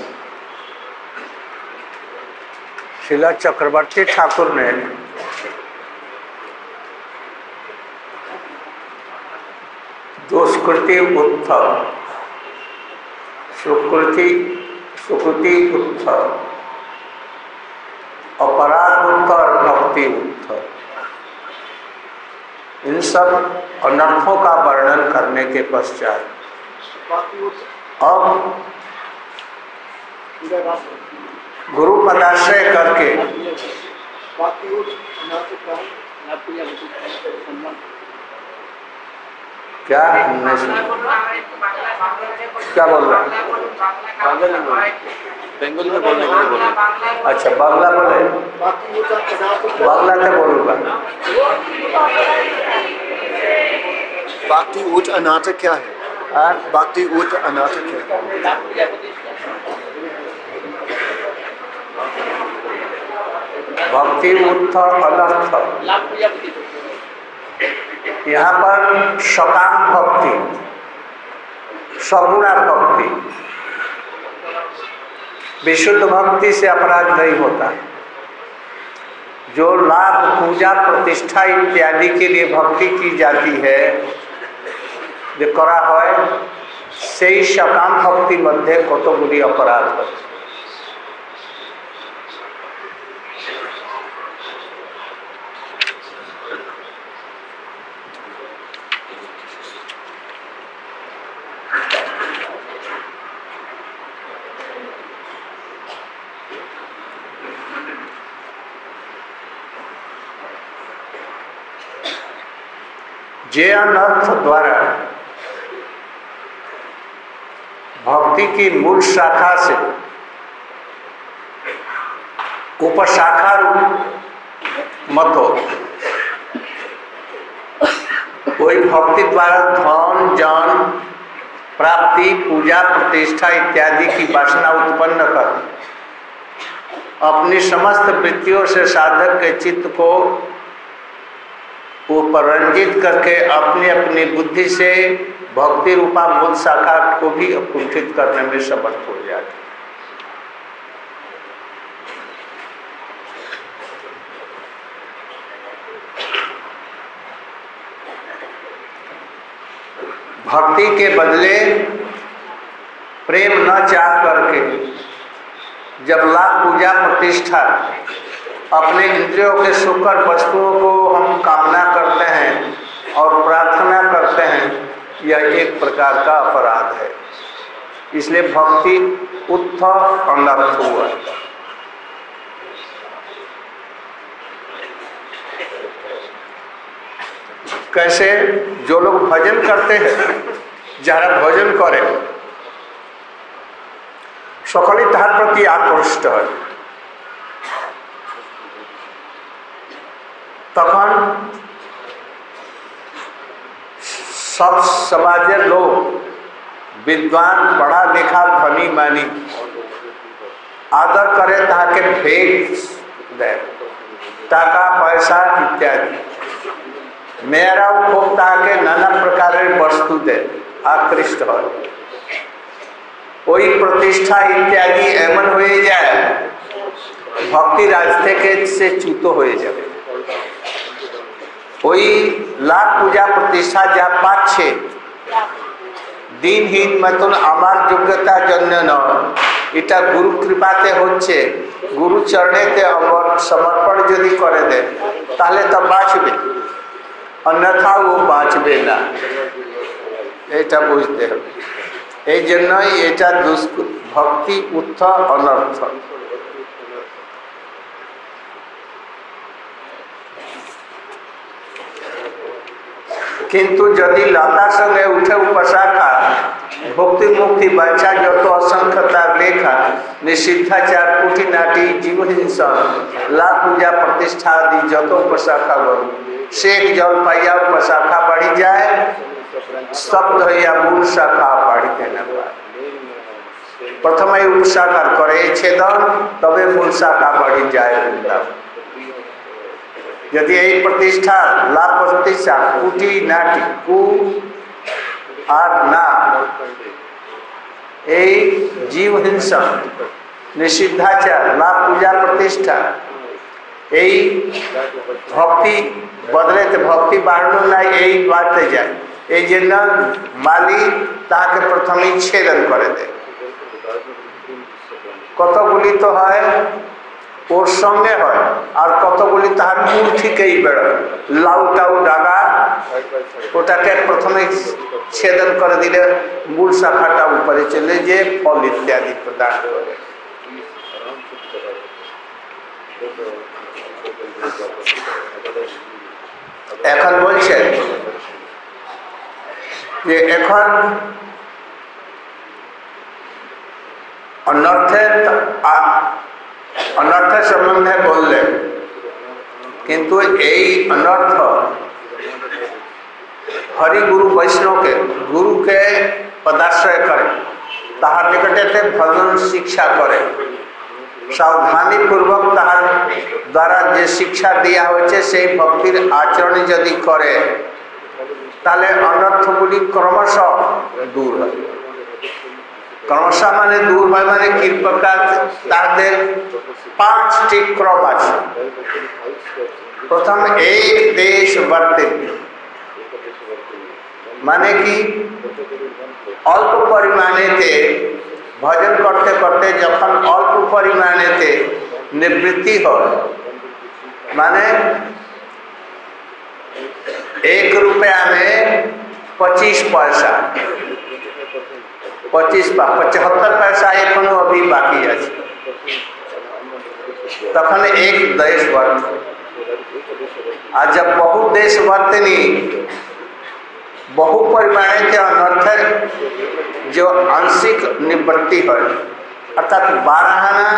शिला चक्रवर्ती ठाकुर ने दुष्कृति उत्थव, सुकृति सुकृति उत्थव, अपराध उत्थव, भक्ति उत्थव, इन सब अनर्थों का वर्णन करने के पश्चात अब गुरु पदाश्रय करके क्या नहीं सुना, क्या बोल रहा है? बंगाली में बोलने के लिए बोले। अच्छा बांग्ला बोले, बांग्ला क्या बोलूँगा? Bhakti ut anata क्या है? Bhakti ut anata क्या है? भक्ति उत्थ अनर्थ, यहाँ पर सकाम भक्ति, सगुणा भक्ति, विशुद्ध भक्ति से अपराध नहीं होता। जो लाभ पूजा प्रतिष्ठा इत्यादि के लिए भक्ति की जाती है जो करा है से ही सकाम भक्ति मध्य कतगुड़ी अपराध है। जे अनर्थ द्वारा भक्ति की मूल शाखा से उपशाखा मत हो, कोई भक्ति द्वारा धन जन प्राप्ति पूजा प्रतिष्ठा इत्यादि की वासना उत्पन्न कर अपनी समस्त वृत्तियों से साधक के चित्त को वो परंजित करके अपनी अपनी बुद्धि से भक्ति रूपा मूल शाखा को भी कुंठित करने में समर्थ हो जाते। भक्ति के बदले प्रेम न चाह करके जब लाभ पूजा प्रतिष्ठा अपने इंद्रियों के सुखकर वस्तुओं को हम कामना करते हैं और प्रार्थना करते हैं, यह एक प्रकार का अपराध है। इसलिए भक्ति उत्थ अनर्थ हुआ। कैसे? जो लोग भजन करते हैं, যারা ভজন করে সকলেই তাহার প্রতি আকৃষ্ট হয়, তখন সব সমাজের লোক विद्वान पढ़ा लिखा धनी मानी आदर करे, ताके भेंट दे, टाका पैसा इत्यादि मेरा उपभोक्ता के नाना प्रकार वस्तु दे आकृष्ट हो। कोई प्रतिष्ठा इत्यादि एमन हो जाए, भक्ति रास्ते के से च्युत हो जाए। कोई लाख पूजा प्रतिष्ठा जा पाच्छे দিনহীন মতন আমার যোগ্যতা জন্য নয়, এটা গুরু কৃপাতে হচ্ছে। গুরু চরণেতে সমর্পণ যদি করে দেন তাহলে তো বাঁচবে, অন্যথা ও বাঁচবে না। এটা বুঝতে হবে। এই জন্যই এটা ভক্তি উত্থ অনর্থ। কিন্তু যদি লতার সঙ্গে উঠে উপাসনা ভক্তি মুক্তি বাঞ্ছা যত অসংখ্য তার লেখা নিষিদ্ধাচার কুটিনাটি জীবহিংসন লাভ পূজা প্রতিষ্ঠা আদি যত উপাসনা বল শেখ জল পাইয়া উপাসনা বাড়ি যায়, স্তব্ধ হইয়া মূল শাখা বাড়িতে না পায়। প্রথমে উপাসনা করে ছেদন, তবে মূল শাখা বাড়ি যায় বৃন্দাবন। यदि यही प्रतिष्ठा लाभ प्रतिष्ठा कुटी नाटी कु और ना এই জীব হিংসা নিষিদ্ধাচার লাভ পূজা প্রতিষ্ঠা এই ভক্তি বদলাতে ভক্তি বাড়ানো নাই, এই বাড়তে যায়। এই জন্য মালি তাকে প্রথমেই ছেদন করে দেয়। কতগুলি তো হয় ওর সঙ্গে হয়, আর কতগুলি তাহার মূল থেকেই বেরোয়। লাউটাউ ডাগা ওটাকে প্রথমে ছেদন করে দিলে মূল শাখাটা উপরে চলে যে ফল ইত্যাদি প্রদান করে। এখন বলছেন যে এখন অনর্থের অনর্থ সম্বন্ধে বললেন, কিন্তু এই অনর্থ হরি গুরু বৈষ্ণবকে গুরুকে পদাশ্রয় করে, তাহার নিকটেতে ভজন শিক্ষা করে, সাবধানী পূর্বক তাহার দ্বারা যে শিক্ষা দেওয়া হয়েছে সেই ভক্তির আচরণ যদি করে, তাহলে অনর্থগুলি ক্রমশ দূর হয়। ক্রমশ মানে দূর হয় মানে কি প্রকার? তাদের পাঁচটি ক্রম আছে। প্রথম এক দেশ বর্তে, মানে কি অল্প পরিমাণেতে ভজন করতে করতে যখন অল্প পরিমাণেতে নিবৃত্তি হয়, মানে एक रुपया में पच्चीस पैसा पच्चीस पचहत्तर पैसा एखनो अभी बाकी আছে, तखन एक देश वर्त। আর जब বহু देश वर्तनी बहु परिमाणे के अनर्थ जो आंशिक निवृत्ति है, अर्थात बारह आना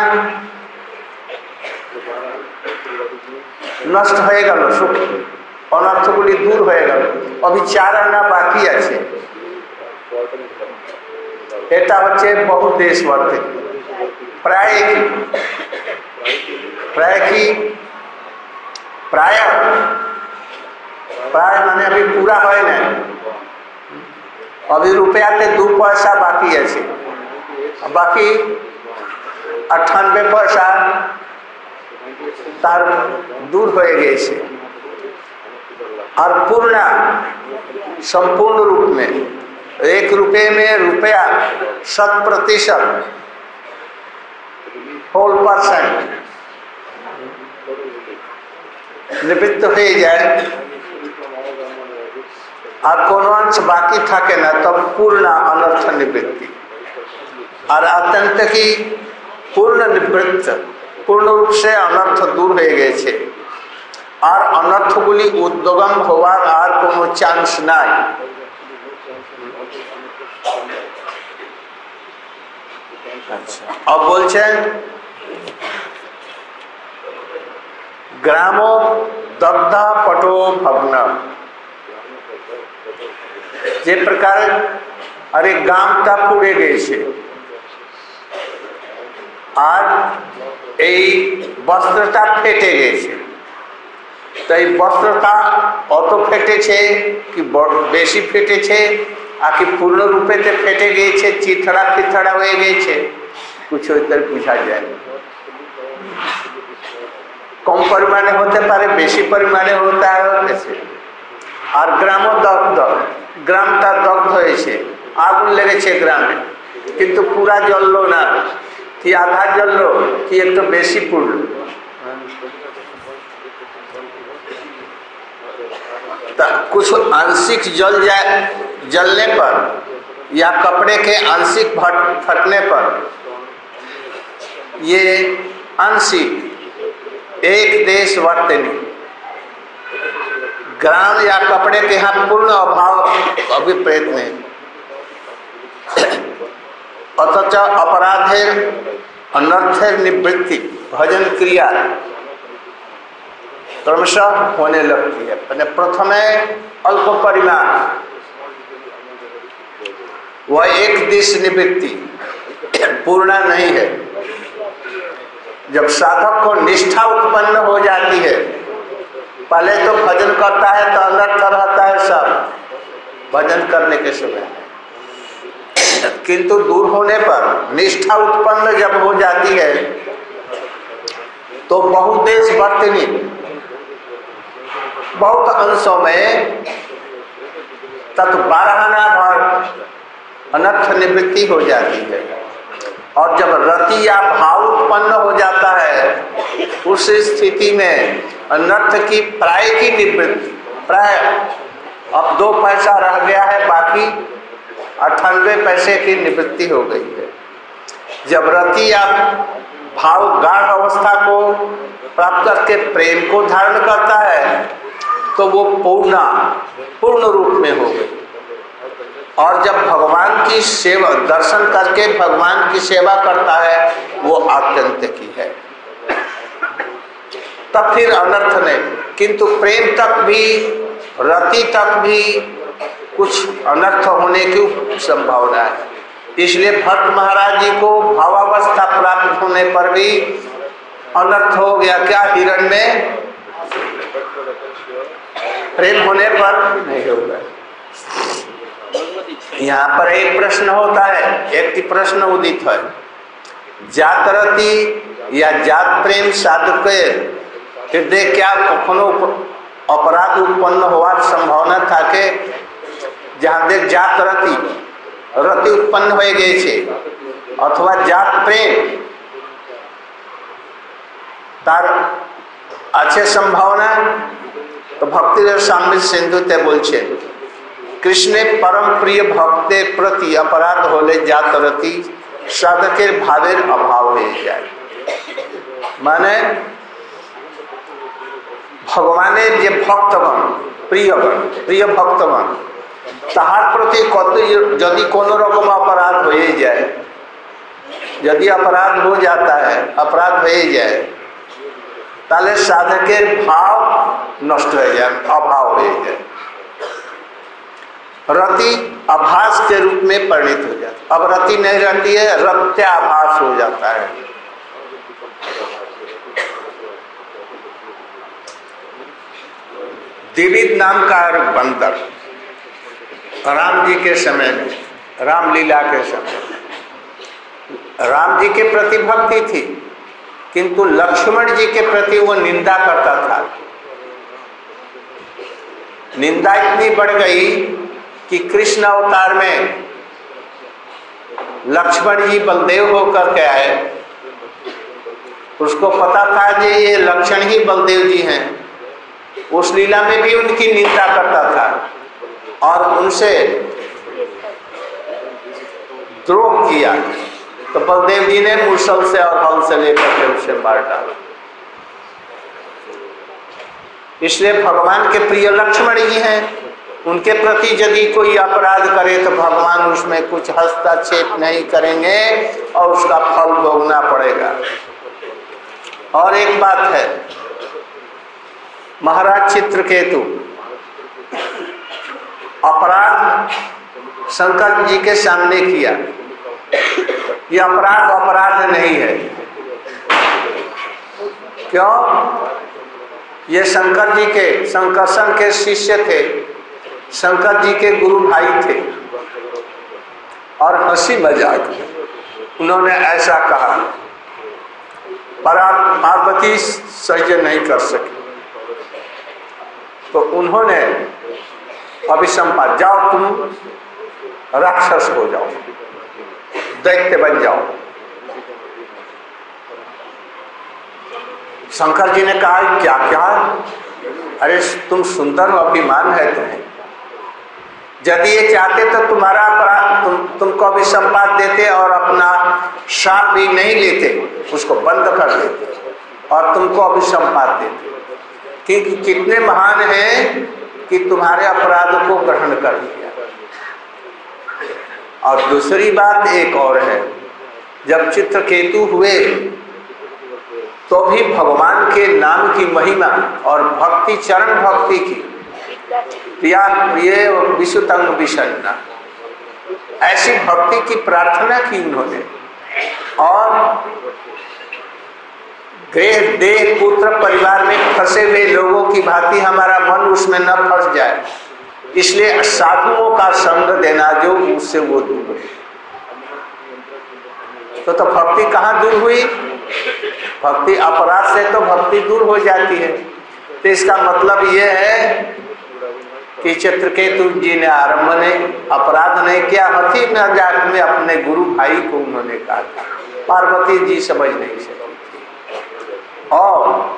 नष्ट हो गल, सुख अनर्थगुली दूर हो गल, अभी चार आना बाकी আছে। এটা হচ্ছে বহু দেশ वर्ते। प्राय प्राय की प्राय प्राय माने अभी पूरा है ना, अभी रुपया ते दो पैसा बाकी আছে, बाकी अट्ठानबे पैसा तार दूर हो गए से। और पूर्ण संपूर्ण रूप में एक रुपये में रुपया शत प्रतिशत होल परसेंट निवृत्त हो जाए, और कोनो अंश बाकी থাকে না तब पूर्ण अनर्थ निवृत्ति और अत्यंत की पूर्ण निवृत्त पूर्ण रूप से अनर्थ दूर হয়ে গেছে और अनर्थগুলি উদ্গম হওয়ার আর কোনো চান্স নাই। আচ্ছা, अब বলছেন গ্রামো দগ্ধা পটো ভগ্ন, যে প্রকার আরে গ্রামটা পুড়ে গেছে আর এই বস্ত্রটা ফেটে গেছে, তো এই বস্ত্রটা অত ফেটেছে কি বেশি ফেটেছে আর কি পূর্ণ রূপেতে ফেটে গিয়েছে, চিথড়া চিথড়া হয়ে গেছে, कुछ उत्तर पूछा जाए। कम परिमाणे होते पारे, बेशी परिमाणे होता है कैसे। और ग्रामो दग्ध, ग्रामटा दग्ध হয়েছে, আগুন লেগেছে গ্রামে, কিন্তু পুরা জ্বললো না, কি আধা জ্বললো কি একটু বেশি পুড়লো। कुछ आंशिक जल जाए, जलने पर या कपड़े के आंशिक फटने पर ये आंशिक एक देश वर्तनी, ग्राम या कपड़े के यहाँ पूर्ण अभाव अभिप्रेत नहीं, अथच अपराधेर अनर्थेर निवृत्ति भजन क्रिया क्रमशः होने लगती है। प्रथमे अल्प परिमाण वह एक दिश निवृत्ति पूर्ण नहीं है। जब साधक को निष्ठा उत्पन्न हो जाती है, पहले तो भजन करता है तो अनर्थ रहता है सब भजन करने के समय, किंतु दूर होने पर निष्ठा उत्पन्न जब हो जाती है तो बहुदेश वर्तनी, बहुत अंशों में तत् बारहाना भर अनर्थ निवृत्ति हो जाती है। और जब रति या भाव उत्पन्न हो जाता है उस स्थिति में अनर्थ की प्राय की निवृत्ति, प्राय अब दो पैसा रह गया है, बाकी अट्ठानवे पैसे की निवृत्ति हो गई है। जब रति या भाव गाढ़ अवस्था को प्राप्त करके प्रेम को धारण करता है तो वो पूर्ण पूर्ण रूप में हो गई। और जब भगवान की सेवा दर्शन करके भगवान की सेवा करता है वो अत्यंत की है, तब फिर अनर्थ नहीं। किंतु प्रेम तक भी, रति तक भी कुछ अनर्थ होने की संभावना है। इसलिए भट्ट महाराज जी को भावावस्था प्राप्त होने पर भी अनर्थ हो गया। क्या हिरण में प्रेम होने पर नहीं होगा। यहाँ पर एक प्रश्न होता है, एक प्रश्न उदित है, जात रति या जात प्रेम साधक हृदय क्या कखनो अपराध उत्पन्न होवार संभावना था के जहाँ देख जात रति रति उत्पन्न हो गए छे अथवा जात प्रेम तार अच्छे संभावना। तो भक्ति स्वामी सिंधु ते बोलछे कृष्णे परम प्रिय भक्ते प्रति अपराध होले जात रति साधकेर भावेर अभाव हो जाए। माने भगवानेर जे भक्तगण प्रियगण प्रिय भक्तगण ताहार प्रति कत यदि कोनो रकम अपराध हो जाए, यदि अपराध हो जाता है, अपराध हो जाए ताले साधकेर भाव नष्ट हो जाए, अभाव हो जाए, रति आभास के रूप में परिणित हो जाता। अब रति नहीं रहती है, रत्याभास हो जाता है। दिविद नाम का एक बंदर राम जी के समय में, रामलीला के समय राम जी के प्रति भक्ति थी, किंतु लक्ष्मण जी के प्रति वो निंदा करता था। निंदा इतनी बढ़ गई कि कृष्ण अवतार में लक्ष्मण जी बलदेव होकर के आए। उसको पता था कि ये लक्षण ही बलदेव जी हैं। उस लीला में भी उनकी निंदा करता था। और उनसे द्रोह किया, तो बलदेव जी ने मूसल से और हल से लेकर के उसे मार डाला। इसलिए भगवान के प्रिय लक्ष्मण जी हैं, उनके प्रति यदि कोई अपराध करे तो भगवान उसमें कुछ हस्तक्षेप नहीं करेंगे और उसका फल भोगना पड़ेगा। और एक बात है, महाराज चित्रकेतु अपराध शंकर जी के सामने किया, ये अपराध अपराध नहीं है। क्यों? ये शंकर जी के संकर्षण के शिष्य थे, शंकर जी के गुरु भाई थे, और हंसी मजाक उन्होंने ऐसा कहा, पर पार्वती सह्य नहीं कर सकी, तो उन्होंने अभिसंपात, जाओ तुम राक्षस हो जाओ, दैत्य बन जाओ। शंकर जी ने कहा क्या क्या, अरे तुम सुंदर हो, अभिमान है तुम्हें, यदि ये चाहते तो तुम्हारा अपराध तुम तुमको अभिसंपात देते और अपना शाप भी नहीं लेते, उसको बंद कर देते और तुमको अभिसंपात देते, क्योंकि कितने महान हैं कि तुम्हारे अपराध को ग्रहण कर लिया। और दूसरी बात एक और है, जब चित्रकेतु हुए तो भी भगवान के नाम की महिमा और भक्ति, चरण भक्ति की, प्रिया प्रिय विशुतंग विषन्ना, ऐसी भक्ति की प्रार्थना की उन्होंने। और गृह देह पुत्र परिवार में फंसे हुए लोगों की भांति हमारा मन उसमें न फंस जाए, इसलिए साधुओं का संग देना जो, उससे वो दूर हुई। तो तो भक्ति कहाँ दूर हुई? भक्ति अपराध से तो भक्ति दूर हो जाती है। तो इसका मतलब ये है कि चित्रकेतु जी ने आरंभ ने अपराध नहीं किया, हंसी मजाक में अपने गुरु भाई को उन्होंने कहा था, पार्वती जी समझ नहीं सकी। और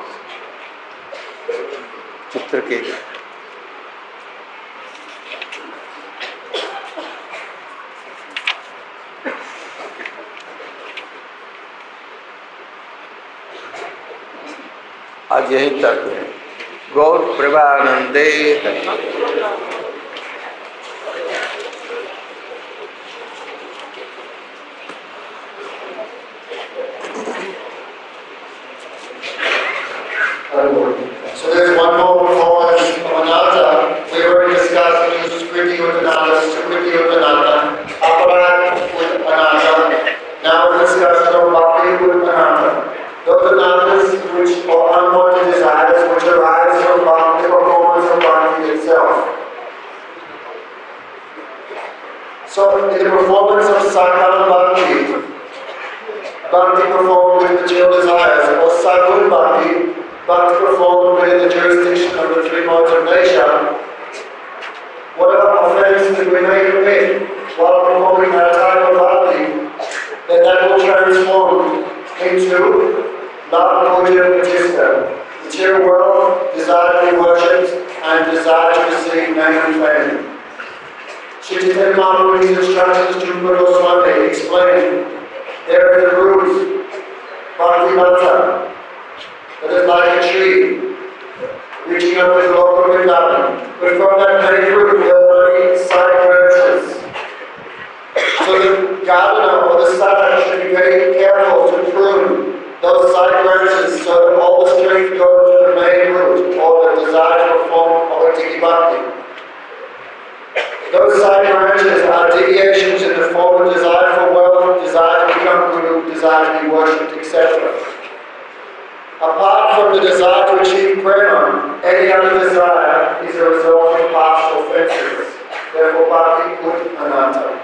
चित्रकेतु आज यही तक है। गौर प्रभानंदे So there's one more performance of Anatta. We already discussed Sukriti with Anatta, Sukriti with Anatta, Aparat with Anatta. Now we're discussing Bhakti with Anatta. Those Anattas which are unwanted desires, which arise from Bhakti, the performance of Bhakti itself. So in the performance of Sakala Bhakti, Bhakti performed with material desires, or Sagun Bhakti, Bhakti performed within the jurisdiction of the three modes of nature. Whatever offense that we may commit while performing that type of Bhakti, then that will transform into love, puja, pratishta, material world, desire to be worshipped, and desire to receive name and fame. Shri Chaitanya Mahaprabhu's instructions to Rupa Goswami explain there are the roots, Bhakti Mata, that is like a tree, reaching up to the Lord of Vrindavan. But from that main root, there are many side branches. So the gardener or the sadhaka should be very careful to prune those side branches so that all the strength goes to the main root, or the desire to perform Bhakti Bhakti. Those side branches are deviations in the form of desire for wealth, desire to become guru, desire to be worshipped, et cetera. Apart from the desire to achieve prema, any other desire is a result of past offenses. Therefore, Bhakti Ut Anatta.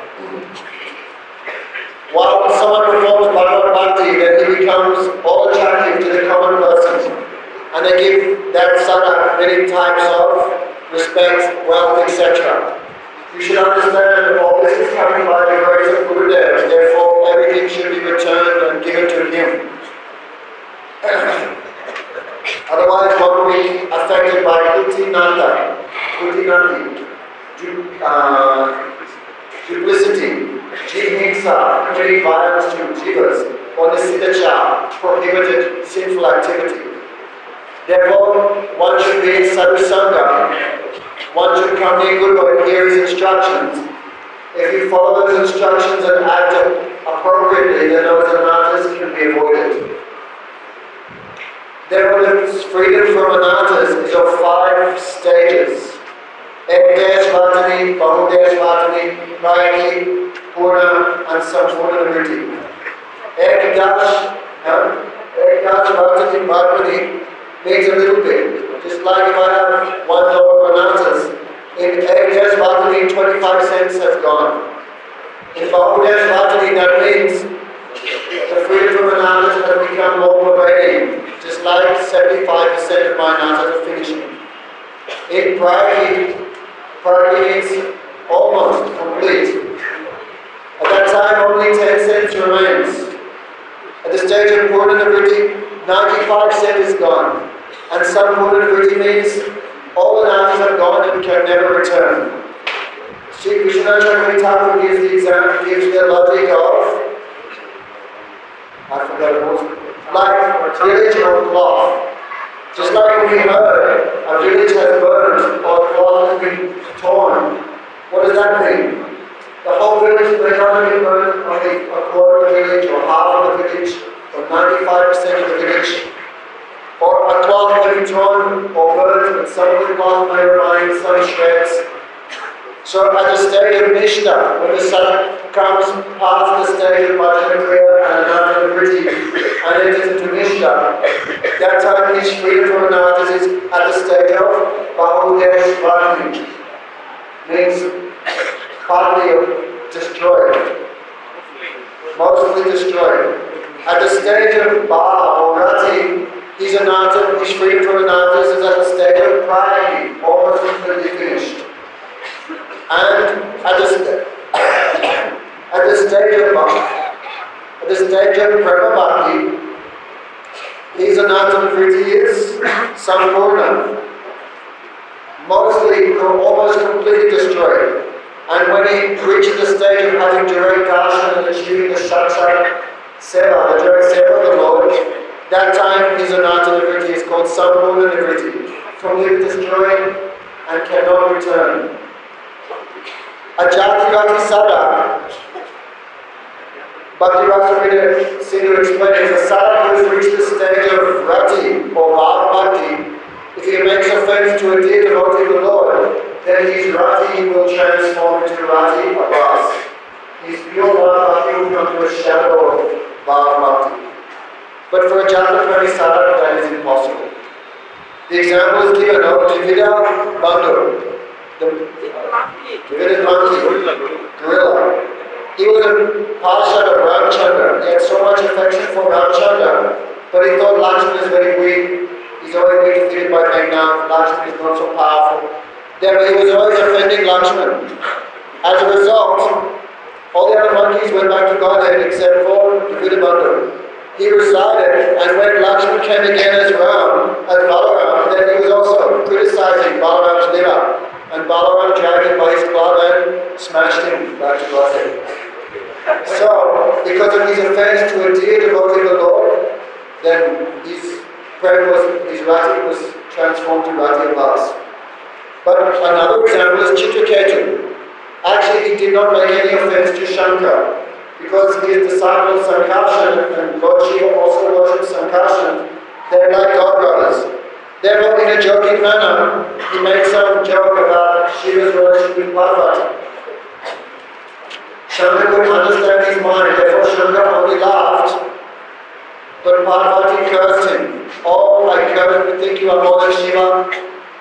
While someone performs Bhagavad Bhakti, then he becomes all attractive to the common person, and they give that sadhaka many types of respect, wealth, et cetera. You should understand that all this is coming by the grace of Gurudev, therefore everything should be returned and given to him. Otherwise one will be affected by Kuti Nanda, Kuti Nandi. du- uh, duplicity, jihingsa, committing violence to jivas, or nisitacha, prohibited sinful activity. Therefore, one should be in sadhusanga, one should come near Guru and hear his instructions. If you follow those instructions and act appropriately, then those anarthas can be avoided. Therefore, the freedom from anarthas is of five stages. Ekdesh Vatani, Bahudesh Vatani, Prayaki, Purna, and Sampurna Niriti. Ekdash, Ekdash Vatani, Vatani means a little bit. Just like if I have one dollar anarthas, in Ekdash Vatani, twenty-five cents has gone. In Bahudesh Vatani, that means the freedom from anarthas has become more pervading. Just like seventy-five percent of my anarthas are finishing. In Prayaki, Prayaki is almost complete. At that time, only ten cents remains. At the stage of Purna Nivritti, ninety-five cents is gone. And Sampurna Nivritti means all the anarthas have gone and can never return. Sri Krishna Chakravarti Thakur gives the example, gives the logic of, I forgot what it was, like village or cloth. Just like we heard, a village has burned or cloth has been torn. What does that mean? The whole village may not have been burned, only a quarter of the village, or half of the village, or ninety-five percent of the village. Or a cloth may be torn or burned, but some of the cloth may remain, some shreds. So at the stage of Nishta, when the sun comes past the stage of Bhajana Kriya and Anartha Nivritti and enters into Nishta, that time his freedom from anarthas is at the stage of Bahudesh Vatani. Means partly destroyed, mostly destroyed. At the stage of Ba or Rati, his anartha, his freedom from anarthas is at the stage of Prayaki, almost completely finished. And at the, at the stage of at the stage of Prema Bhakti, his anartha nivritti is Sampurna, mostly or almost completely destroyed. And when he reaches the stage of having direct darshan and achieving the Shakshat Seva, the direct Seva of the Lord, that time his anartha nivritti is called Sampurna Nivritti, completely destroyed and cannot return. A Jatirati Sada, Bhakti Rasamrita seemed to explain it, a Sada who has reached the stage of Rati or Bhava Bhakti. If he makes offense to a dear devotee of the Lord, then his Rati will transform into Rati Abhas. His pure Bhava Bhakti will come to a shadow of Bhava Bhakti. But for a Jatirati Sada, that is impossible. The example is given of Divida Bandhu. The divided monkey, gorilla. He was a Parshad of Ramchandra. He had so much affection for Ramchandra, but he thought Lakshman is very weak. He's always being defeated by Meghnad. Lakshman is not so powerful. Therefore, he was always offending Lakshman. As a result, all the other monkeys went back to Godhead except for Divida Bandhu. He resided, and when Lakshman came again as Ram, as Balaram, then he was also criticizing Balaram's lila. And Balaram dragged him by his club and smashed him back to Godhead. So, because of his offense to a dear devotee of the Lord, then his prayer was, his Rati was transformed to Rati Abhas. But another example is Chitraketu. Actually, he did not make any offense to Shankar, because his disciple Sankarshan and Lord Shiva also worshipped Sankarshan. They're like God brothers. Therefore, in a joking manner, he made some joke about Shiva's relationship with Parvati. Shankar could understand his mind, therefore Shankar only laughed. But Parvati cursed him. Oh, I curse you, think you are more than Shiva.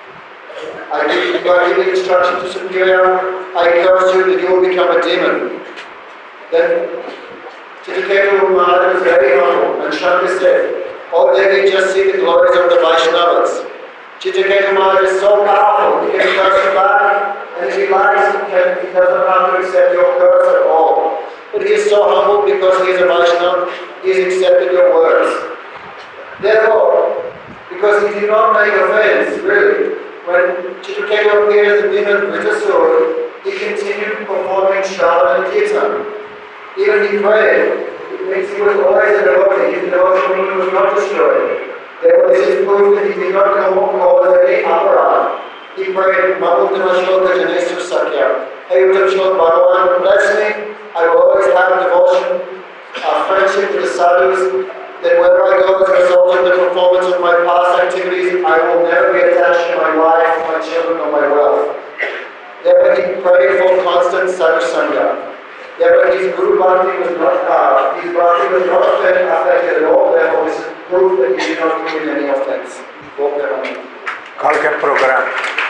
I give you, God give you instruction to superior. I curse you that you will become a demon. Then Chitraketu Maharaj was very humble, and Shankar said, oh, Devi, just see the glories of the Vaishnavas. Chitraketu Maharaj is so powerful, he can curse you back, and if he likes, he, can, he doesn't have to accept your curse at all. But he is so humble because he is a Vaishnava, he has accepted your words. Therefore, because he did not make offense, really, When Chitraketu appeared as a demon Vritasur, he continued performing Shravan and Kirtan. Even he prayed, it means he was always a devotee, his devotion was not destroyed. Therefore, this is proof that he did not come over any aparad. He prayed, Mahutama Shloka Janeshu Sakya. Hey, Uttam Shloka Bhagavan, bless me. I will always have devotion, uh, friendship with the sadhus. That wherever I go as a result of the performance of my past activities, I will never be attached to my wife, my children, or my wealth. Therefore, he prayed for constant sadhu sangha. Therefore, his Guru Bhakti was not hard. His Bhakti was not affected at all. Therefore, this is proof that he did not commit any offense. कल के प्रोग्राम